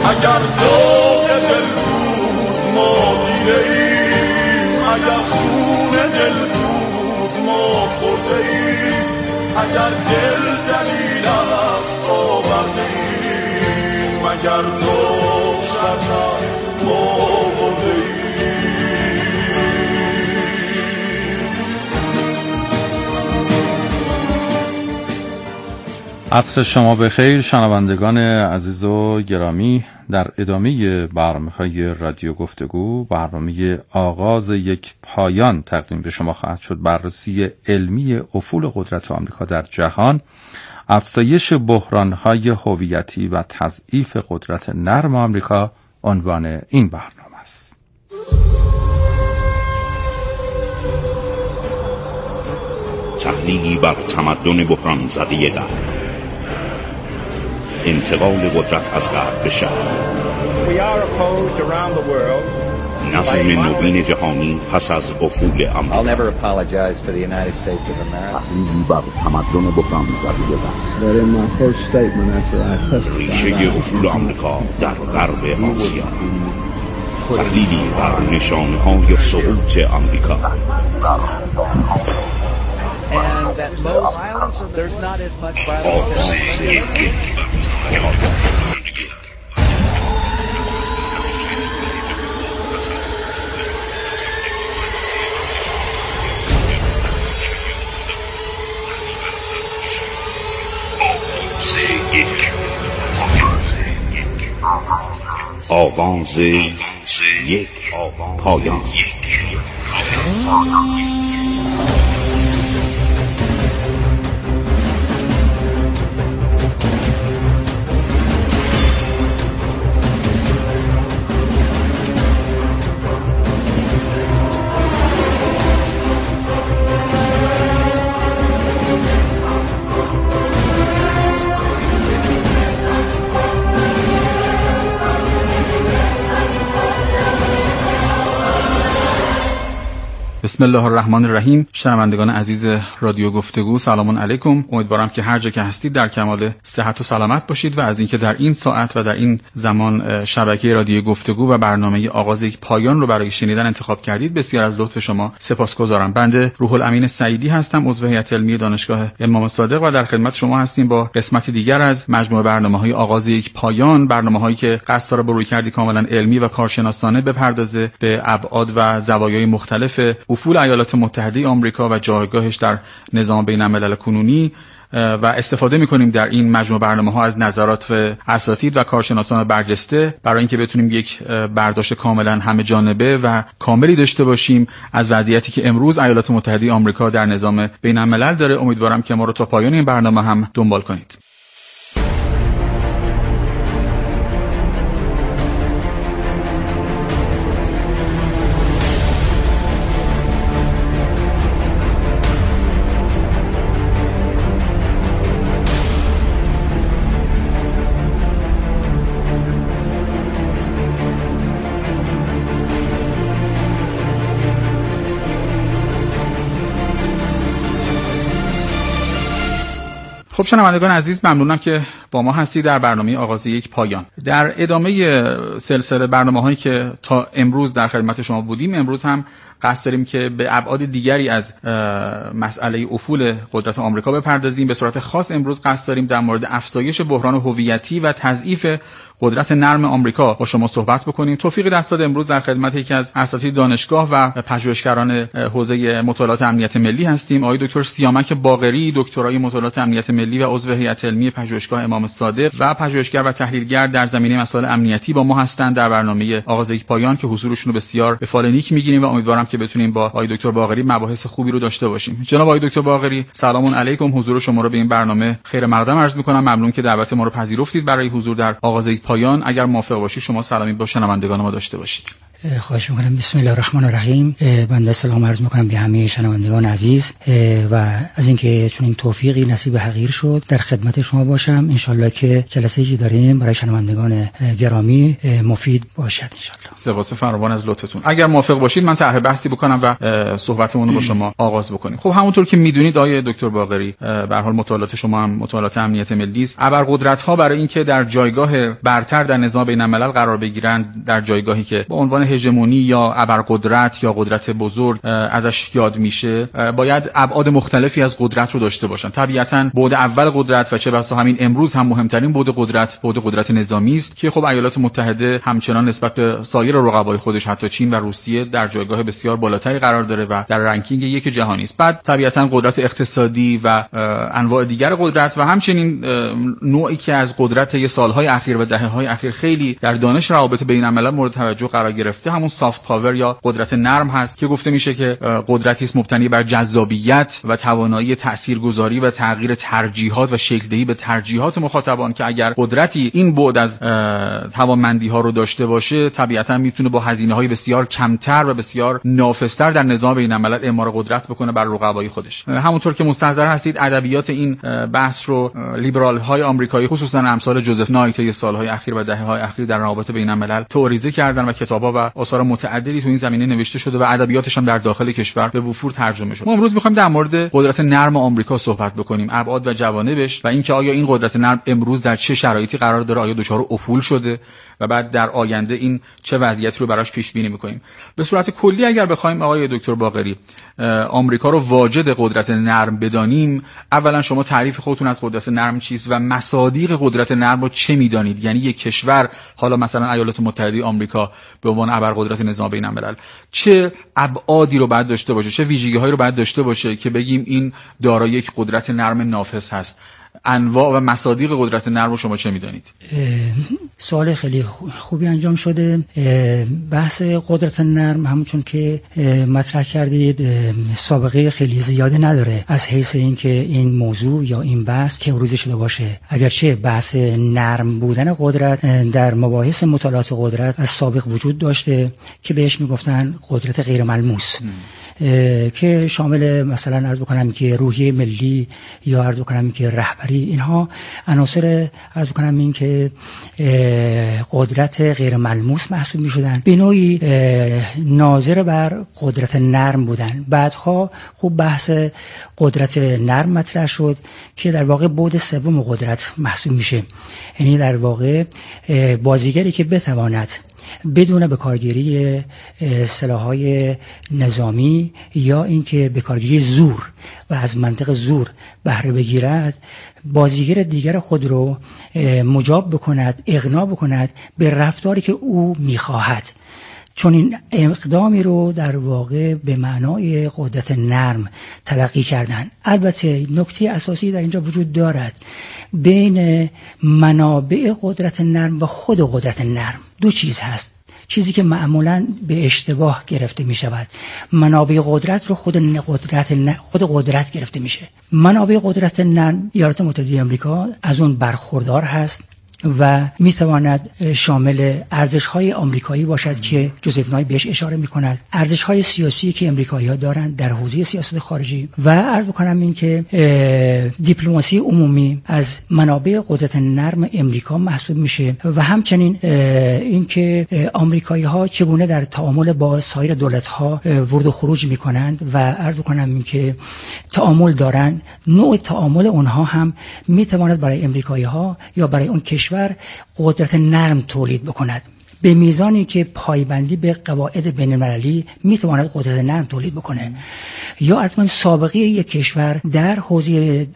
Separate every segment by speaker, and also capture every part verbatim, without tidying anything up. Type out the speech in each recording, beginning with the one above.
Speaker 1: اگر داغ دل بود ما دیده ایم، اگر خون دل بود ما خورده ایم، اگر دل دلیل است آورده ایم، اگر داغ شرط است ما برده ایم.
Speaker 2: عصر شما بخیر شنوندگان عزیز و گرامی. در ادامه برنامه‌های رادیو گفتگو، برنامه آغاز یک پایان تقدیم به شما خواهد شد. بررسی علمی افول قدرت آمریکا در جهان، افزایش بحران‌های هویتی و تضعیف قدرت نرم آمریکا عنوان این برنامه است.
Speaker 3: تحلیلی بر تمدن بحران زده غرب، انتقال قدرت از غرب به شرق، نظم نوین جهانی پس از افول آمریکا. تحلیلی بر تمدن بحران زده غرب، ریشه افول آمریکا در غرب آسیا، تحلیلی بر نشانه‌های سقوط آمریکا.
Speaker 4: And that most violence, there's not as much violence.
Speaker 3: آغاز یک پایان.
Speaker 5: بسم الله الرحمن الرحیم. شنوندگان عزیز رادیو گفتگو، سلام علیکم. امیدوارم که هر جا که هستید در کمال صحت و سلامت باشید و از اینکه در این ساعت و در این زمان شبکه رادیو گفتگو و برنامه آغاز یک پایان رو برای شنیدن انتخاب کردید، بسیار از لطف شما سپاسگزارم. بنده روح الامین سعیدی هستم، عضو هیئت علمی دانشگاه امام صادق و در خدمت شما هستیم با قسمت دیگر از مجموعه برنامه‌های آغاز یک پایان، برنامه‌هایی که قصد داره به رویکردی کاملا علمی و کارشناسانه بپردازه به ابعاد و زوایای مختلف افول ایالات متحده آمریکا و جایگاهش در نظام بین‌الملل کنونی و استفاده می‌کنیم در این مجموعه برنامه‌ها از نظرات و اساتید و کارشناسان برجسته برای اینکه بتونیم یک برداشت کاملا همه جانبه و کاملی داشته باشیم از وضعیتی که امروز ایالات متحده آمریکا در نظام بین‌الملل داره. امیدوارم که ما رو تا پایان این برنامه هم دنبال کنید. خب شنوندگان عزیز، ممنونم که با ما هستید در برنامه آغاز یک پایان. در ادامه سلسله برنامه‌هایی که تا امروز در خدمت شما بودیم، امروز هم قصد داریم که به ابعاد دیگری از مسئله افول قدرت آمریکا بپردازیم. به صورت خاص امروز قصد داریم در مورد افزایش بحران هویتی و تضعیف قدرت نرم آمریکا با شما صحبت بکنیم. توفیق دست داد امروز در خدمت یکی از اساتید دانشگاه و پژوهشگران حوزه مطالعات امنیت ملی هستیم، آقای دکتر سیامک باقری، دکترای مطالعات امنیت ملی و عضو هیئت علمی پژوهشگاه امام صادق و پژوهشگر و تحلیلگر در زمینه مسائل امنیتی با ما هستند در برنامه آغاز یک پایان که حضورشون رو بسیار به فال نیک میگیریم و امیدوارم که بتونیم با آقای دکتر باقری مباحث خوبی رو داشته باشیم. جناب آقای دکتر باقری، سلام علیکم. حضور شما رو به این برنامه خیر مقدم عرض می‌کنم. ممنون که دعوت ما رو پذیرفتید برای حضور در آغاز یک پایان. اگر موافق باشید شما سلامی با شنوندگان ما داشته باشید.
Speaker 6: خواهش میکنم. بسم الله الرحمن الرحیم. بنده سلام عرض میکنم به همه شنوندگان عزیز و از اینکه چون این توفیقی نصیب حقیر شد در خدمت شما باشم. انشالله که جلسه‌ای که داریم برای شنوندگان گرامی مفید باشد انشالله.
Speaker 5: سپاس فراوان از لطفتون. اگر موافق باشید من طرح بحثی بکنم و صحبتمون رو با شما آغاز بکنیم. خب همونطور که میدونید آقای دکتر باقری، به هر حال مطالعات شما هم مطالعات امنیت ملی است. ابرقدرت‌ها برای اینکه در جایگاه برتر در نظام بین‌الملل قرار بگیرند، در جایگاهی که با عنوان هژمونی یا ابرقدرت یا قدرت بزرگ ازش یاد میشه، باید ابعاد مختلفی از قدرت رو داشته باشن. طبیعتاً بعد اول قدرت و چه بسا همین امروز هم مهمترین بعد قدرت بعد قدرت نظامی است که خب ایالات متحده همچنان نسبت به سایر رقبای خودش حتی چین و روسیه در جایگاه بسیار بالاتری قرار داره و در رنکینگ یک جهانی است. بعد طبیعتاً قدرت اقتصادی و انواع دیگر قدرت و همچنین نوعی که از قدرت ی سالهای اخیر و دهه‌های اخیر خیلی در دانش روابط بین‌الملل مورد توجه قرار گرفته، همون سافت پاور یا قدرت نرم هست که گفته میشه که قدرتی است مبتنی بر جذابیت و توانایی تاثیرگذاری و تغییر ترجیحات و شکل دهی به ترجیحات مخاطبان، که اگر قدرتی این بعد از توانمندی ها رو داشته باشه طبیعتا میتونه با هزینه‌های بسیار کمتر و بسیار نافذتر در نظام بین‌الملل اعمار قدرت بکنه بر رقبای خودش. همونطور که مستحضر هستید ادبیات این بحث رو لیبرال های آمریکایی خصوصا امثال جوزف نایت ی سالهای اخیر و دهه‌های اخیر در روابط بین‌الملل تئوریزه کردن و کتابا و آثار متعددی تو این زمینه نوشته شده و ادبیاتش هم در داخل کشور به وفور ترجمه شده. ما امروز می‌خوایم در مورد قدرت نرم آمریکا صحبت بکنیم، ابعاد و جوانبش و اینکه آیا این قدرت نرم امروز در چه شرایطی قرار داره، آیا دچار افول شده و بعد در آینده این چه وضعیتی رو براش پیش بینی می‌کنیم. به صورت کلی اگر بخوایم آقای دکتر باقری آمریکا رو واجد قدرت نرم بدانیم، اولا شما تعریف خودتون از قدرت نرم چیست و مصادیق قدرت نرم رو چه می‌دانید؟ یعنی یک کشور، حالا مثلا ایالات متحده آمریکا به عنوان ابرقدرت نظام بین‌الملل، چه ابعادی رو باید داشته باشه، چه ویژگی‌هایی رو باید داشته باشه که بگیم این دارای یک قدرت نرم نافذ هست؟ انواع و مصادیق قدرت نرم رو شما چه می‌دانید؟
Speaker 6: سوال خیلی خوبی انجام شده. بحث قدرت نرم همونچون که مطرح کردید سابقه خیلی زیادی نداره از حیث اینکه این موضوع یا این بحث که عروضی شده باشه. اگرچه بحث نرم بودن قدرت در مباحث مطالعات قدرت از سابق وجود داشته که بهش میگفتن قدرت غیر ملموس، که شامل مثلا عرض بکنم که روحیه ملی یا عرض بکنم که رهبری، اینها عناصر عرض بکنم این که قدرت غیر ملموس محسوب می شدن، به نوعی ناظر بر قدرت نرم بودن. بعدها خوب بحث قدرت نرم مطرح شد که در واقع بعد سوم قدرت محسوب میشه، یعنی در واقع بازیگری که بتواند بدون بکارگیری سلاح‌های نظامی یا اینکه بکارگیری زور و از منطق زور بهره بگیرد، بازیگر دیگر خود رو مجاب بکند، اقناع بکند به رفتاری که او می‌خواهد. چون این اقدامی رو در واقع به معنای قدرت نرم تلقی کردن. البته نکته اساسی در اینجا وجود دارد، بین منابع قدرت نرم و خود قدرت نرم دو چیز هست. چیزی که معمولاً به اشتباه گرفته می شود، منابع قدرت رو خود قدرت خود قدرت گرفته میشه. منابع قدرت نرم ایالات متحده آمریکا از اون برخوردار هست و میتواند شامل ارزش‌های آمریکایی باشد که جوزف نایت بهش اشاره می‌کند، ارزش‌های سیاسی که آمریکایی‌ها دارند در حوزه سیاست خارجی، و عرض بکنم این که دیپلماسی عمومی از منابع قدرت نرم آمریکا محسوب میشه و همچنین این که آمریکایی‌ها چگونه در تعامل با سایر دولت‌ها ورود و خروج می‌کنند و عرض بکنم این که تعامل دارند، نوع تعامل اونها هم میتواند برای آمریکایی‌ها یا برای اون کشور قدرت نرم تولید بکند، به میزانی که پایبندی به قواعد بین‌المللی میتواند قدرت نرم تولید بکنه. یا اصلا سابقه یک کشور در حوزه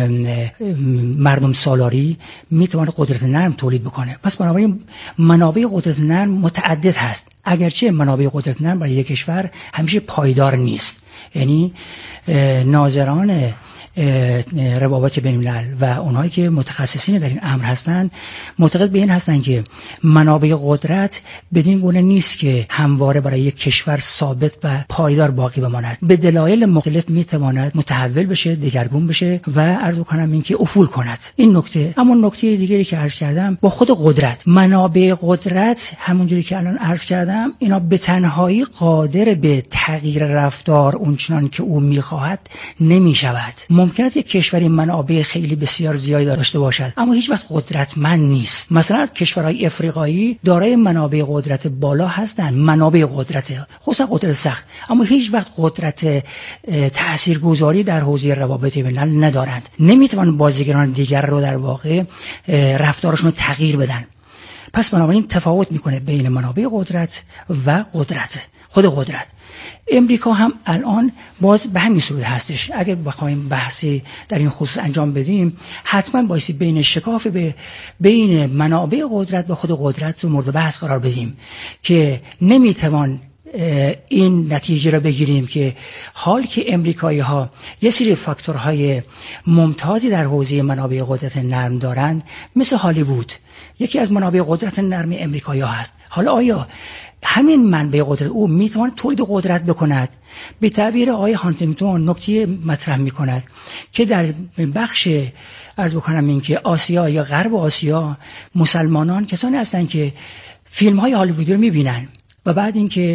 Speaker 6: مردم سالاری میتواند قدرت نرم تولید بکنه. پس بنابراین منابع قدرت نرم متعدد هست، اگرچه منابع قدرت نرم برای یک کشور همیشه پایدار نیست. یعنی ناظران روابط بین الملل و اونایی که متخصصین در این امر هستند معتقد به این هستند که منابع قدرت بدین گونه نیست که همواره برای یک کشور ثابت و پایدار باقی بماند. به دلایل مختلف میتواند متحول بشه، دگرگون بشه و عرض کنم اینکه افول کند. این نکته. اما نکته دیگری که عرض کردم با خود قدرت، منابع قدرت همونجوری که الان عرض کردم اینا به تنهایی قادر به تغییر رفتار اونچنان که او میخواهد نمیشود. ممکن است یک کشوری منابع خیلی بسیار زیادی داشته باشد اما هیچ وقت قدرتمند نیست. مثلا کشورهای افریقایی دارای منابع قدرت بالا هستند، منابع قدرت خصوصا قدرت سخت، اما هیچ وقت قدرت تاثیرگذاری در حوزه روابط بین الملل ندارند. نمیتوان بازیگران دیگر رو در واقع رفتارشون رو تغییر بدن. پس بنابراین تفاوت میکنه بین منابع قدرت و قدرت، خود قدرت. امریکا هم الان باز به همین صورت هستش. اگر بخوایم بحثی در این خصوص انجام بدیم حتما بایستی بین شکاف به بین منابع قدرت و خود قدرت رو مورد بحث قرار بدیم که نمیتوان این نتیجه را بگیریم که حال که امریکایی ها یه سری فاکتورهای ممتازی در حوزه منابع قدرت نرم دارند، مثل هالیوود یکی از منابع قدرت نرم امریکایی ها هست. حالا آیا همین منبع قدرت او میتواند تولید قدرت بکند؟ به تعبیر آقای هانتینگتون نکته مطرح میکند که در بخش عرض بکنم این که آسیا یا غرب آسیا مسلمانان کسانی هستند که فیلم های هالیوودی رو میبینن و بعد اینکه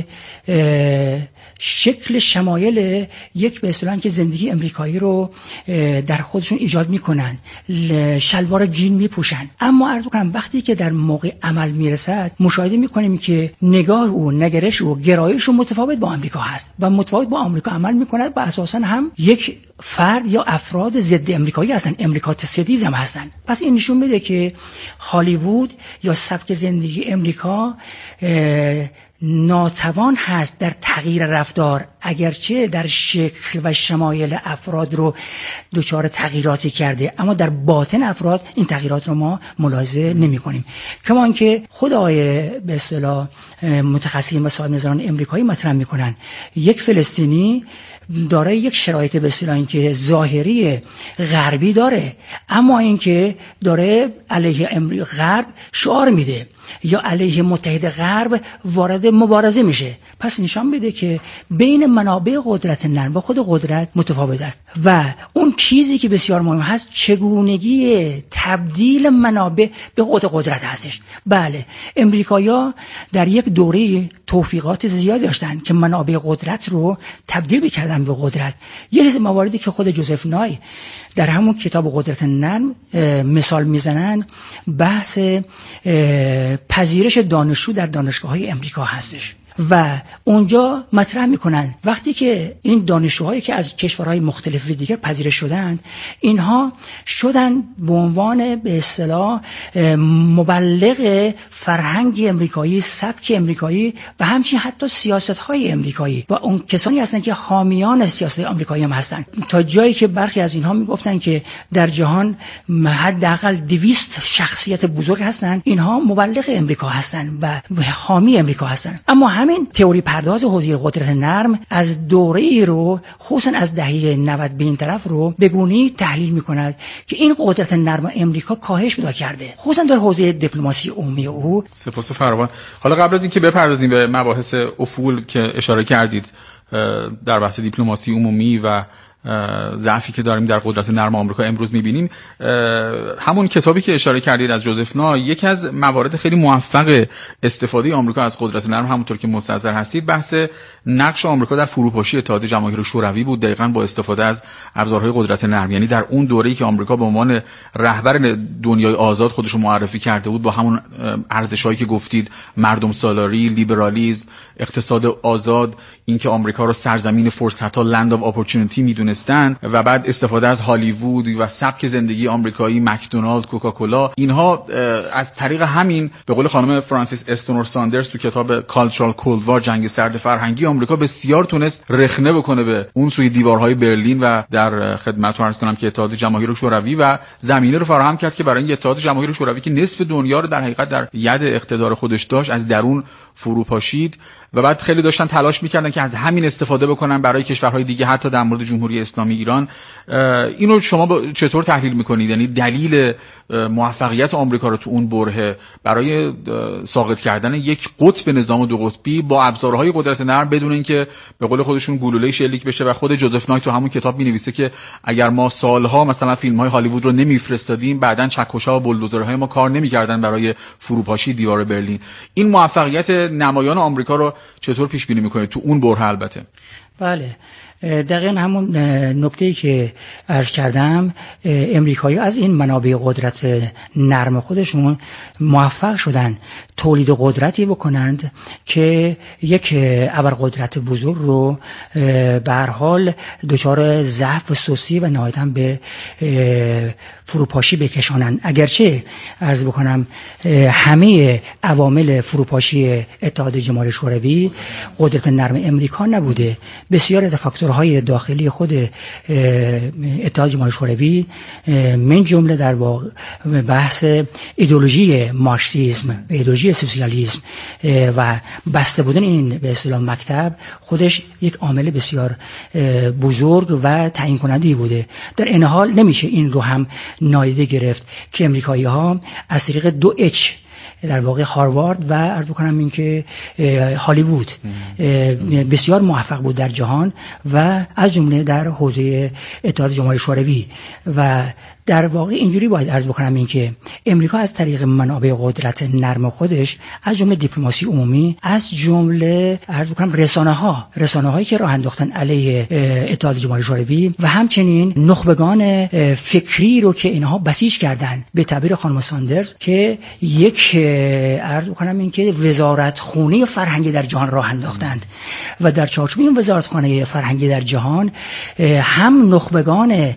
Speaker 6: شکل شمایل یک به اصطلاح که زندگی امریکایی رو در خودشون ایجاد میکنن، شلوار جین میپوشن، اما عرض کنم وقتی که در موقع عمل میرسد مشاهده میکنیم که نگاه او، نگرش او، گرایش او متفاوت با آمریکا هست و متفاوت با آمریکا عمل میکند و اساسا هم یک فرد یا افراد ضد امریکایی هستن، امریکات ستیز هم هستن. پس این نشون میده که هالیوود یا سبک زندگی امریکا ناتوان هست در تغییر رفتار، اگرچه در شکل و شمایل افراد رو دچار تغییراتی کرده اما در باطن افراد این تغییرات رو ما ملاحظه نمی کنیم. کما اینکه خود آقای به اصطلاح متخصصین و صاحب نظران امریکایی مطرح میکنن یک فلسطینی دارای یک شرایط به اصطلاح اینکه ظاهری غربی داره اما اینکه داره علیه غرب شعار میده یا علیه متحد غرب وارد مبارزه میشه. پس نشان میده که بین منابع قدرت نرم و خود قدرت متفاوت است و اون چیزی که بسیار مهم هست چگونگی تبدیل منابع به خود قدرت هستش. بله، امریکایی‌ها در یک دوره توفیقات زیاد داشتن که منابع قدرت رو تبدیل بکردن به قدرت. یه از مواردی که خود جوزف نای در همون کتاب قدرت نرم مثال میزنن بحث پذیرش دانشجو در دانشگاه‌های امریکا هستش و اونجا مطرح میکنن وقتی که این دانشجوهایی که از کشورهای مختلف دیگر پذیرش شدند اینها شدن به عنوان به اصطلاح مبلغ فرهنگ امریکایی، سبک امریکایی و همچنین حتی سیاست‌های امریکایی و اون کسانی هستند که حامیان سیاست آمریکایی هم هستند، تا جایی که برخی از اینها میگفتن که در جهان حداقل دویست شخصیت بزرگ هستند، اینها مبلغ امریکا هستند و حامی امریکا هستند. اما همین تئوری پرداز حوزه قدرت نرم از دوره ای رو خصوصا از دهه نود به این طرف رو به گونه‌ای تحلیل می‌کند که این قدرت نرم امریکا کاهش پیدا کرده خصوصا در حوزه دیپلماسی عمومی او.
Speaker 5: سپاس فراوان. حالا قبل از اینکه بپردازیم به مباحث افول که اشاره کردید در بحث دیپلماسی عمومی و ضعفی که داریم در قدرت نرم آمریکا امروز می‌بینیم، همون کتابی که اشاره کردید از جوزف نای، یکی از موارد خیلی موفق استفاده آمریکا از قدرت نرم همونطور که مستحضر هستید بحث نقش آمریکا در فروپاشی اتحاد جماهیر شوروی بود، دقیقاً با استفاده از ابزارهای قدرت نرم. یعنی در اون دوره‌ای که آمریکا به عنوان رهبر دنیای آزاد خودش رو معرفی کرده بود با همون ارزش‌هایی که گفتید، مردم سالاری، لیبرالیسم، اقتصاد آزاد، اینکه آمریکا رو سرزمین فرصت‌ها، لند آف اپورتونتی می‌دونست و بعد استفاده از هالیوود و سبک زندگی آمریکایی، مکدونالد، کوکاکولا، اینها از طریق همین به قول خانم فرانسیس استونور ساندرز تو کتاب کالچرال کولد وار، جنگ سرد فرهنگی، آمریکا بسیار تونست رخنه بکنه به اون سوی دیوارهای برلین و در خدمتتون عرض کنم که اتحاد جماهیر شوروی و زمینه رو فراهم کرد که برای این اتحاد جماهیر شوروی که نصف دنیا رو در حقیقت در ید اقتدار خودش داشت از درون فرو پاشید و بعد خیلی داشتن تلاش میکردن که از همین استفاده بکنن برای کشورهای دیگه، حتی در مورد جمهوری اسلامی ایران. اینو شما چطور تحلیل میکنید؟ یعنی دلیل موفقیت آمریکا رو تو اون برهه برای ساقط کردن یک قطب نظام دو قطبی با ابزارهای قدرت نرم بدون اینکه به قول خودشون گلوله شلیک بشه. و خود جوزف نایت تو همون کتاب مینویسه که اگر ما سالها مثلا فیلم‌های هالیوود رو نمیفرستادیم، بعدن چکش‌ها و بولدوزرهای ما کار نمی‌کردن برای فروپاشی دیوار برلین. این موفقیت نمایان آمریکا رو چطور پیش بینی می‌کنید تو اون بره؟ البته
Speaker 6: بله، دقیقا همون نکته‌ای که عرض کردم، امریکایی از این منابع قدرت نرم خودشون موفق شدن تولید قدرتی بکنند که یک ابرقدرت بزرگ رو به هر حال دچار ضعف و سستی و نهایتاً به فروپاشی بکشانند. اگرچه عرض بکنم همه عوامل فروپاشی اتحاد جماهیر شوروی قدرت نرم امریکا نبوده، بسیار از فاکتورهای داخلی خود اتحاد جماهیر شوروی من جمله در واقع بحث ایدئولوژی مارکسیسم و ایدئولوژی سوسیالیسم و بسته بودن این به اصطلاح مکتب خودش یک عامل بسیار بزرگ و تعیین کننده بوده. در این حال نمیشه این رو هم نادیده گرفت که امریکایی ها از طریق دو اچ در واقع هاروارد و عرض بکنم این که هالیوود بسیار موفق بود در جهان و از جمله در حوزه اتحاد جماهیر شوروی. و در واقع اینجوری باید عرض بکنم این که امریکا از طریق منابع قدرت نرم خودش از جمله دیپلماسی عمومی، از جمله عرض بکنم رسانه ها رسانه هایی که راه انداختن علیه اتحاد جماهیر شوروی و همچنین نخبگان فکری رو که اینها بسیج کردن، به تعبیر خانم ساندرز که یک عرض بکنم این که وزارتخانه فرهنگی در جهان راه انداختند و در چارچوب این وزارتخانه فرهنگی در جهان هم نخبگان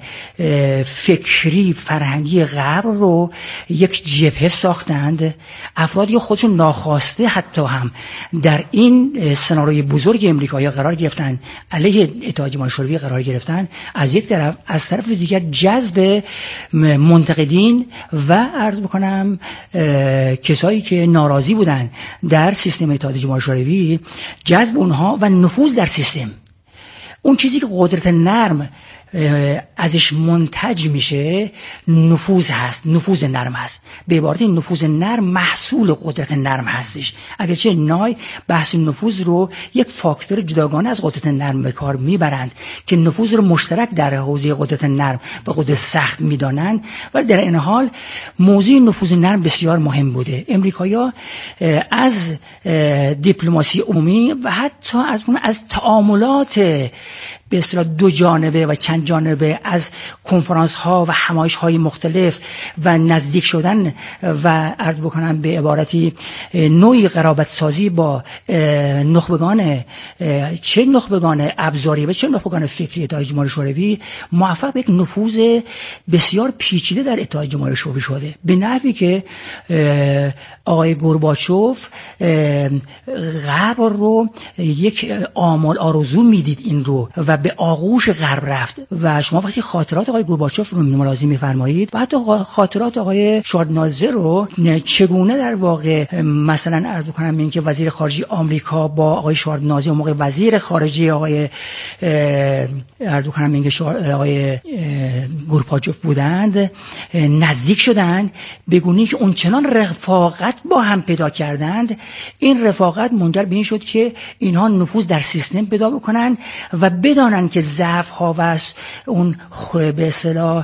Speaker 6: فکری فرهنگی غرب رو یک جبهه ساختند، افرادی خودشون ناخواسته حتی هم در این سناریوی بزرگ امریکایی قرار گرفتن، علیه اتحاد جماهیر شوروی قرار گرفتن، از یک طرف، از طرف دیگر جذب منتقدین و عرض بکنم کسایی که ناراضی بودن در سیستم اتحاد جماهیر شوروی، جذب اونها و نفوذ در سیستم. اون چیزی که قدرت نرم ازش منتج میشه نفوذ هست، نفوذ نرم هست. به عبارت نفوذ نرم محصول قدرت نرم هستش. اگرچه نای بحث نفوذ رو یک فاکتور جداگانه از قدرت نرم به کار میبرند که نفوذ رو مشترک در حوزه قدرت نرم و قدرت سخت میدانند، ولی در این حال موضوع نفوذ نرم بسیار مهم بوده. امریکایی‌ها از دیپلماسی عمومی و حتی از از تعاملات به اصطلاح دو جانبه و چند جانبه، از کنفرانس ها و همایش های مختلف و نزدیک شدن و عرض بکنم به عبارتی نوعی قرابت سازی با نخبگان، چه نخبگان ابزاری و چه نخبگان فکری اتحاد جماهیر شوروی، موفق به یک نفوذ بسیار پیچیده در اتحاد جماهیر شوروی شده، به نحوی که آقای گورباچوف غرب رو یک آمال آرزو میدید این رو و به آغوش غرب رفت. و شما وقتی خاطرات آقای گورباچوف رو ملاحظه می‌فرمایید و حتی خاطرات آقای شوردنادزه رو چگونه در واقع مثلا عرض بکنم این که وزیر خارجه آمریکا با آقای شوردنادزه و موقع وزیر خارجه آقای عرض بکنم این که آقای گورباچوف بودند نزدیک شدند، بگونی که اون چنان رفاقت با هم پیدا کردند، این رفاقت منجر به این شد که اینها نفوذ در سیستم پیدا بکنن و بدانن که ضعف ها و اون به اصطلاح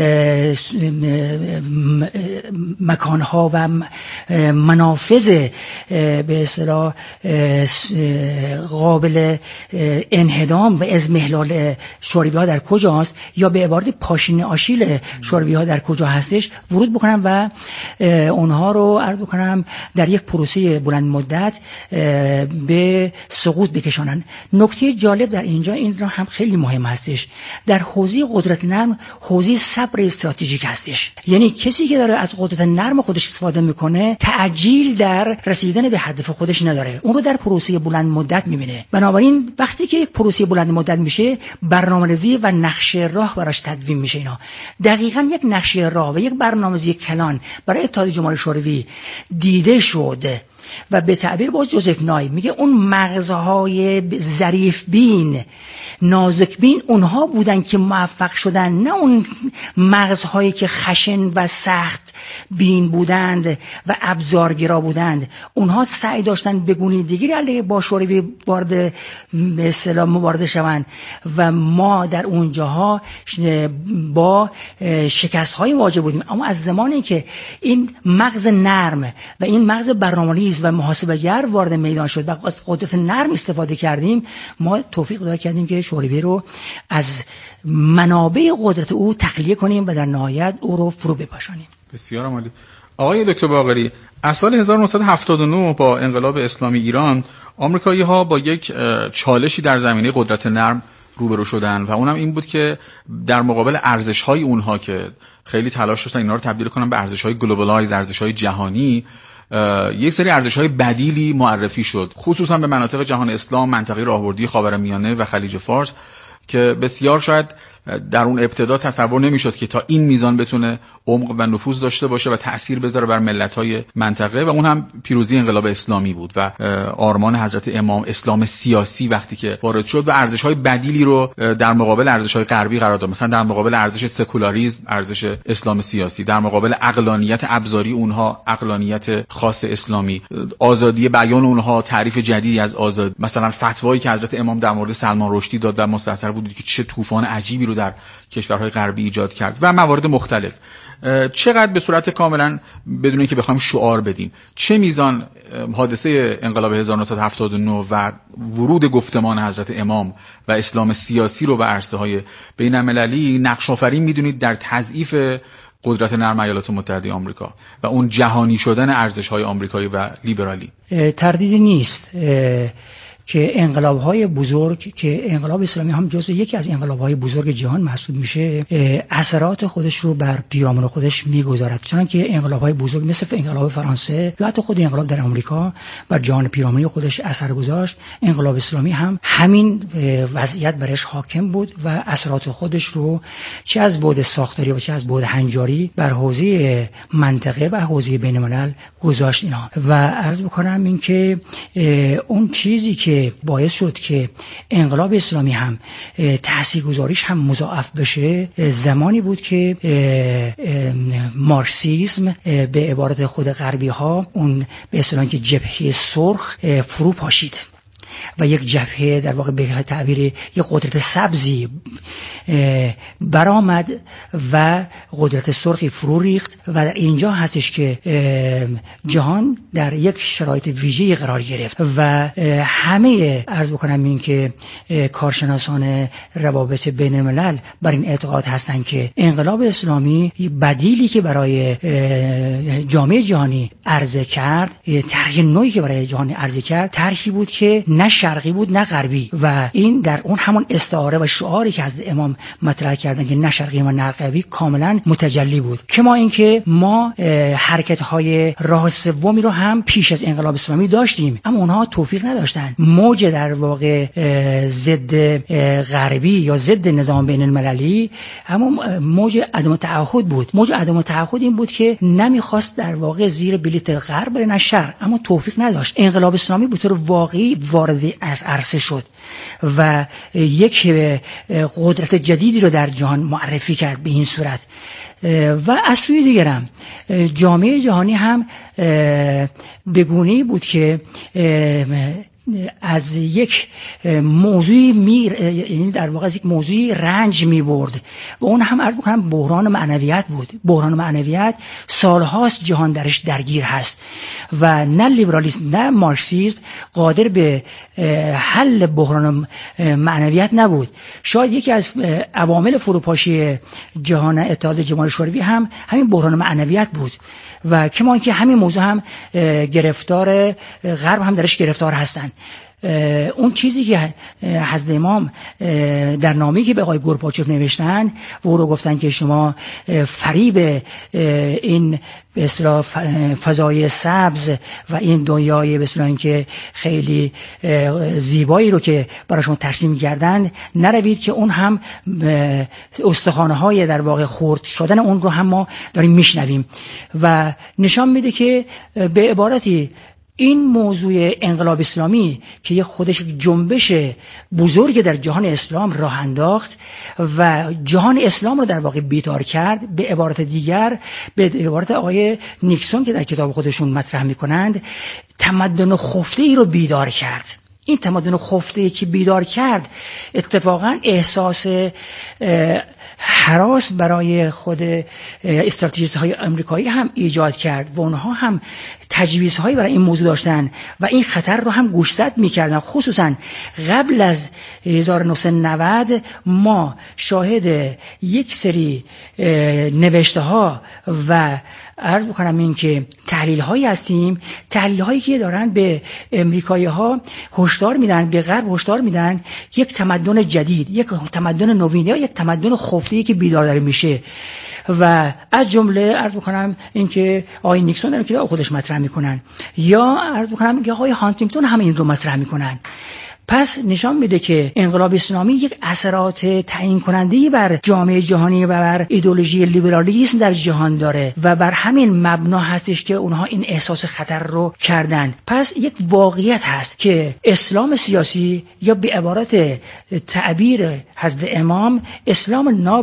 Speaker 6: مکان ها و منافذ به اصطلاح قابل انهدام و اضمحلال شوروی ها در کجاست، یا به عبارت پاشنه آشیل شوروی ها در کجا هستش ورود بکنم و اونها رو عرض بکنم در یک پروسه بلند مدت به سقوط بکشانن. نکته جالب در اینجا این را هم خیلی مهم هستش، در حوزه قدرت نرم حوزه صبر استراتژیک هستش. یعنی کسی که داره از قدرت نرم خودش استفاده میکنه تعجیل در رسیدن به هدف خودش نداره، اون رو در پروسه بلند مدت میبینه. بنابراین وقتی که یک پروسه بلند مدت میشه، برنامه‌ریزی و نقشه راه براش تدوین میشه. اینا دقیقاً یک نقشه راه و یک برنامه‌ریزی کلان برای اتحاد جماهیر شوروی دیده شد و به تعبیر باز جوزف نای میگه اون مغزهای ظریف بین نازک بین اونها بودن که موفق شدن، نه اون مغزهایی که خشن و سخت بین بودند و ابزارگرا بودند. اونها سعی داشتن به گونه دیگری علیه با شوروی وارد به اصطلاح مبارزه شوند و ما در اونجاها با شکست های مواجه بودیم. اما از زمانی که این مغز نرم و این مغز برنامه‌ریز و محاسبه‌گر وارد میدان شد و از قدرت نرم استفاده کردیم، ما توفیق پیدا کردیم که شوروی رو از منابع قدرت او تخلیه کنیم و در نهایت او رو فرو بپاشانیم.
Speaker 5: بسیار عالی. آقای دکتر باقری، از سال هزار و نهصد و هفتاد و نه با انقلاب اسلامی ایران، آمریکایی‌ها با یک چالشی در زمینه قدرت نرم روبرو شدن و اونم این بود که در مقابل ارزش‌های اونها که خیلی تلاش داشتن اینا رو تبدیل کنن به ارزش‌های گلوبالایز، ارزش‌های جهانی، یک سری ارزش‌های بدیلی معرفی شد، خصوصا به مناطق جهان اسلام، منطقه راهبردی خاورمیانه و خلیج فارس که بسیار شاید در اون ابتدا تصور نمیشد که تا این میزان بتونه عمق و نفوذ داشته باشه و تأثیر بذاره بر ملت‌های منطقه و اون هم پیروزی انقلاب اسلامی بود و آرمان حضرت امام، اسلام سیاسی وقتی که وارد شد و ارزش‌های بدیلی رو در مقابل ارزش‌های غربی قرار داد. مثلا در مقابل ارزش سکولاریسم ارزش اسلام سیاسی، در مقابل عقلانیت ابزاری اونها عقلانیت خاص اسلامی، آزادی بیان اونها تعریف جدیدی از آزاد، مثلا فتوایی که حضرت امام در مورد سلمان رشدی داد و مستثر بود که چه طوفان عجیبی رو در کشورهای غربی ایجاد کرد و موارد مختلف. چقدر به صورت کاملا بدون اینکه بخوایم شعار بدیم، چه میزان حادثه انقلاب هزار و نهصد و هفتاد و نه و ورود گفتمان حضرت امام و اسلام سیاسی رو به عرصه‌های بین‌المللی نقش آفرین میدونید در تضعیف قدرت نرم ایالات متحده آمریکا و اون جهانی شدن ارزش‌های آمریکایی و لیبرالی؟
Speaker 6: تردیدی نیست که انقلاب‌های بزرگ که انقلاب اسلامی هم جزو یکی از انقلاب‌های بزرگ جهان محسوب میشه، اثرات خودش رو بر پیرامون خودش میگذارد، چنانکه انقلاب‌های بزرگ مثل انقلاب فرانسه یا حتی خود انقلاب در آمریکا بر جهان پیرامونی خودش اثر گذاشت. انقلاب اسلامی هم همین وضعیت برش حاکم بود و اثرات خودش رو چه از بعد ساختاری و چه از بعد هنجاری بر حوزه منطقه و حوزه بین‌الملل گذاشت اینا. و عرض بکنم این که اون چیزی که باعث شد که انقلاب اسلامی هم تاثیرگذاریش هم مضاعف بشه زمانی بود که مارکسیسم به عبارت خود غربی ها اون به اصطلاح که جبهه سرخ فرو پاشید و یک جبهه در واقع به تعبیر یک قدرت سبزی برآمد و قدرت سرخی فرو ریخت و در اینجا هستش که جهان در یک شرایط ویژه‌ای قرار گرفت و همه عرض بکنم این که کارشناسان روابط بین الملل بر این اعتقاد هستند که انقلاب اسلامی بدیلی که برای جامعه جهانی عرضه کرد، طرح نوعی که برای جهان عرضه کرد، طرحی بود که نه شرقی بود نه غربی و این در اون همون استعاره و شعاری که از امام مطرح کردن که نه شرقی و نه غربی کاملا متجلی بود. کما اینکه ما حرکت های راه سومی رو هم پیش از انقلاب اسلامی داشتیم، اما اونها توفیق نداشتن. موج در واقع ضد غربی یا ضد نظام بین المللی اما موج عدم تعهد بود. موج عدم تعهد این بود که نمیخواست در واقع زیر بلیت غرب بره نه شرق، اما توفیق نداشت. انقلاب اسلامی به طور واقعی وارد از عرصه شد و یک قدرت جدیدی رو در جهان معرفی کرد به این صورت. و از سوی دیگر هم جامعه جهانی هم به گونه‌ای بود که از یک موضوعی میر این در واقع از یک موضوعی رنج می برد و اون هم عرض می‌کنم بحران معنویت بود. بحران معنویت سالهاست جهان درش درگیر هست و نه لیبرالیسم نه مارکسیسم قادر به حل بحران معنویت نبود. شاید یکی از عوامل فروپاشی جهان اتحاد جماهیر شوروی هم همین بحران معنویت بود و کما اینکه همین موضوع هم گرفتار غرب هم درش گرفتار هستند. اون چیزی که حضرت امام در نامه‌ای که به آقای گورباچوف نوشتن و او رو گفتن که شما فریب این به اصطلاح فضای سبز و این دنیای به اصطلاح که خیلی زیبایی رو که برای شما ترسیم کردن نروید که اون هم استخوان‌های در واقع خرد شدن اون رو هم ما داریم میشنویم و نشان میده که به عبارتی این موضوع انقلاب اسلامی که یه خودش جنبش بزرگ در جهان اسلام راه انداخت و جهان اسلام رو در واقع بیدار کرد، به عبارت دیگر، به عبارت آقای نیکسون که در کتاب خودشون مطرح میکنند، تمدن خفته ای رو بیدار کرد. این تمدن خفته ای که بیدار کرد اتفاقا احساس هراس برای خود استراتژیست های آمریکایی هم ایجاد کرد و اونها هم تجویزهایی برای این موضوع داشتن و این خطر رو هم گوشزد میکردن. خصوصا قبل از هزار و نهصد و نود ما شاهد یک سری نوشته ها و عرض بکنم این که تحلیل هایی هستیم، تحلیل هایی که دارن به امریکایی ها هشدار میدن، به غرب هشدار میدن یک تمدن جدید، یک تمدن نوین یا یک تمدن خفته‌ای که بیدار داره میشه. و از جمله عرض بکنم این که آقای نیکسون در کتاب خودش مطرح میکنن یا عرض بکنم که آقای هانتینگتون هم این رو مطرح میکنن. پس نشان میده که انقلاب اسلامی یک اثرات تعیین کننده‌ای بر جامعه جهانی و بر ایدئولوژی لیبرالیسم در جهان داره و بر همین مبنا هستش که اونها این احساس خطر رو کردن. پس یک واقعیت هست که اسلام سیاسی یا به عبارت تعبیر حضرت امام اسلام ناب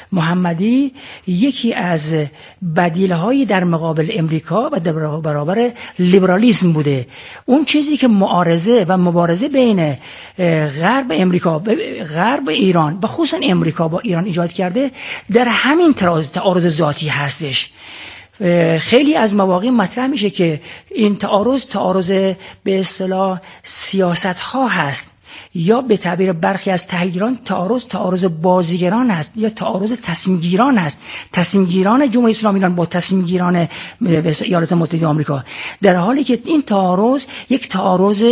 Speaker 6: محمدی یکی از بدیل‌های در مقابل امریکا و در برابر لیبرالیسم بوده. اون چیزی که معارضه و مبارزه بین غرب امریکا و غرب ایران و خصوصا امریکا با ایران ایجاد کرده در همین تعارض ذاتی هستش. خیلی از مواقع مطرح میشه که این تعارض تعارض به اصطلاح سیاست ها هست یا به تعبیر برخی از تحلیلگران تعارض تعارض بازیگران است یا تعارض تصمیم گیران است، تصمیم گیران جمهوری اسلامی ایران با تصمیم گیران ایالات متحده آمریکا، در حالی که این تعارض یک تعارض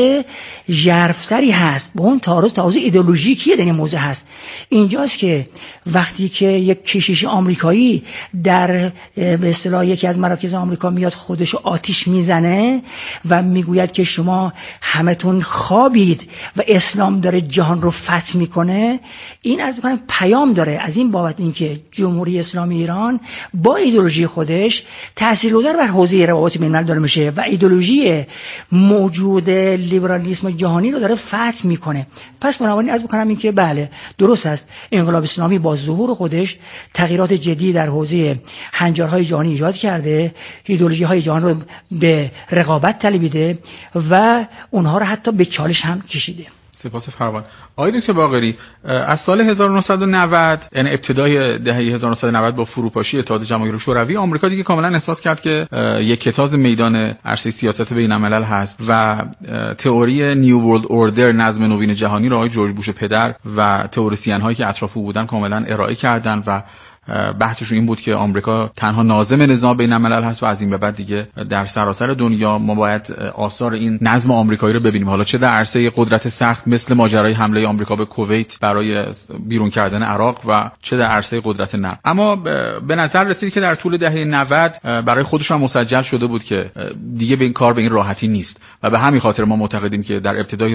Speaker 6: ژرف‌تری هست. با اون تعارض تعارض ایدئولوژیکی در این موضوع هست. اینجاست که وقتی که یک کشیش آمریکایی در به اصطلاح یکی از مراکز آمریکا میاد خودشو آتش میزنه و میگوید که شما همتون خوابید و اسلام داره جهان رو فتح میکنه، این عرض میکنم پیام داره از این بابت اینکه جمهوری اسلامی ایران با ایدئولوژی خودش تاثیرگذار بر حوزه روابط بین الملل داره میشه و ایدئولوژی موجود لیبرالیسم جهانی رو داره فتح میکنه. پس بنابراین عرض میکنم اینکه بله درست است، انقلاب اسلامی با ظهور خودش تغییرات جدی در حوزه هنجارهای جهانی ایجاد کرده، ایدئولوژی های جهان رو به رقابت طلبیده و اونها رو حتی به چالش هم کشیده.
Speaker 5: سپاس فراوان. آقای دکتر باقری، از سال هزار و نهصد و نود یعنی ابتدای دهه هزار و نهصد و نود با فروپاشی اتحاد جماهیر شوروی، آمریکا دیگه کاملا احساس کرد که یک کتاز میدان عرصه سیاست بین الملل هست و تئوری نیو ورلد اوردر، نظم نوین جهانی رو آقای جورج بوش پدر و تئوریسین هایی که اطراف او بودن کاملا ارائه کردن و بحثشون این بود که آمریکا تنها ناظم نظام بین الملل هست و از این به بعد دیگه در سراسر دنیا ما باید آثار این نظم آمریکایی رو ببینیم، حالا چه در عرصه قدرت سخت مثل ماجرای حمله آمریکا به کویت برای بیرون کردن عراق و چه در عرصه قدرت نرم. اما به نظر رسید که در طول دهه نود برای خودشون مسجل شده بود که دیگه به این کار به این راحتی نیست و به همین خاطر ما معتقدیم که در ابتدای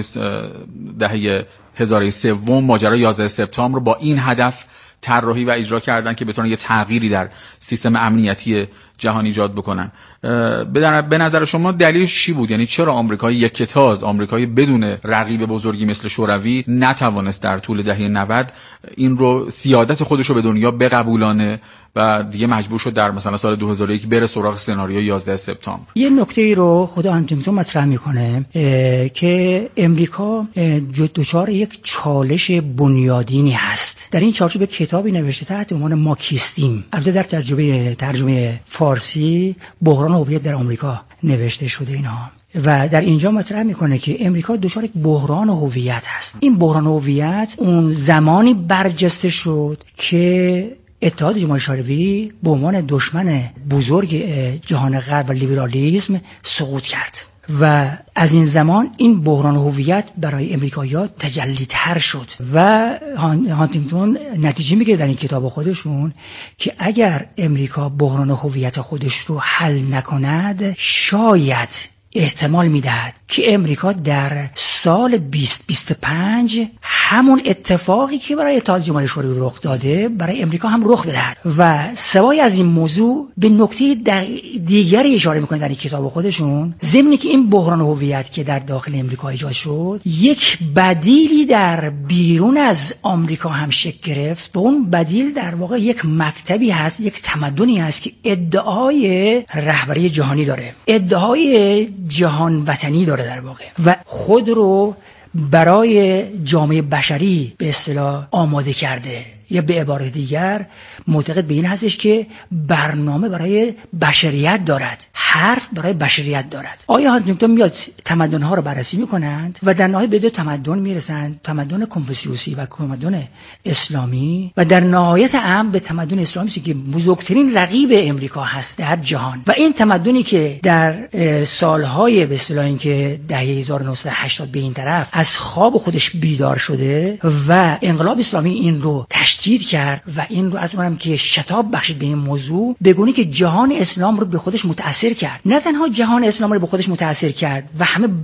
Speaker 5: دهه هزار و سوم ماجرای یازده سپتامبر با این هدف طراحی و اجرا کردن که بتونن یه تغییری در سیستم امنیتی جهان ایجاد بکنن. به نظر شما دلیلش چی بود؟ یعنی چرا آمریکای یک کتاز، آمریکای بدون رقیب بزرگی مثل شوروی نتوانست در طول دهه نود این رو سیادت خودش رو به دنیا بقبولانه و دیگه مجبور شد در مثلا سال دو هزار و یک بره سراغ سناریو یازده سپتامبر؟
Speaker 6: یه نکته ای رو خود هانتینگتون مطرح میکنه که امریکا دچار یک چالش بنیادینی هست. در این چارچوب کتابی نوشته تحت عنوان ما کیستیم، البته در ترجمه ترجمه فارسی بحران هویت در آمریکا نوشته شده اینها، و در اینجا مطرح میکنه که امریکا دچار یک بحران هویت هست. این بحران هویت اون زمانی برجسته شد که اتحاد جماهیر شوروی به عنوان دشمن بزرگ جهان غرب و لیبرالیسم سقوط کرد و از این زمان این بحران هویت برای امریکایی‌ها تجلی‌تر شد و هانتینگتون نتیجه میگیره در این کتاب خودشون که اگر امریکا بحران هویت خودش رو حل نکند شاید احتمال میدهد که امریکا در سال بیست بیست و پنج همون اتفاقی که برای اتحاد جماهیر شوروی رخ داده برای امریکا هم رخ بدهد. و سوای از این موضوع به نکته دیگری اشاره میکنه در این کتاب خودشون، ضمن که این بحران هویت که در داخل امریکا ایجاد شد، یک بدیلی در بیرون از آمریکا هم شکل گرفت و اون بدیل در واقع یک مکتبی هست، یک تمدنی هست که ادعای رهبری جهانی داره، ادعای جهان وطنی داره در واقع، و خود رو برای جامعه بشری به اصطلاح آماده کرده، یا به عبارت دیگر معتقد به این هستش که برنامه برای بشریت دارد، حرف برای بشریت دارد. آیا هانتینگتون میاد تمدن‌ها رو بررسی میکنند و در نهایت به دو تمدن میرسند، تمدن کنفوسیوسی و تمدن اسلامی، و در نهایت هم به تمدن اسلامی که بزرگترین رقیب امریکا هست در جهان، و این تمدنی که در سالهای به اصطلاح اینکه دهه هزار و نهصد و هشتاد به این طرف از خواب خودش بیدار شده و انقلاب اسلامی این رو تشدید کرد و این رو از اونم که شتاب بخشید به این موضوع، بگونی که جهان اسلام رو به خودش متأثر کرد. نه تنها جهان اسلام رو به خودش متأثر کرد و همه